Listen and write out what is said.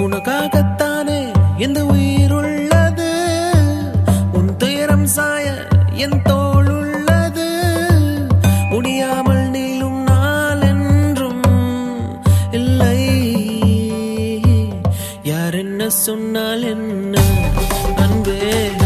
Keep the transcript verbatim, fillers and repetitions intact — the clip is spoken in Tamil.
உனக்காகத்தானே எந்த உயிர் உள்ளது, உன் துயரம் சாய என் தோள் உள்ளது. முடியாமல் நீளும் நாள் என்றும் இல்லை. யார் என்ன சொன்னால் என்ன அன்பே.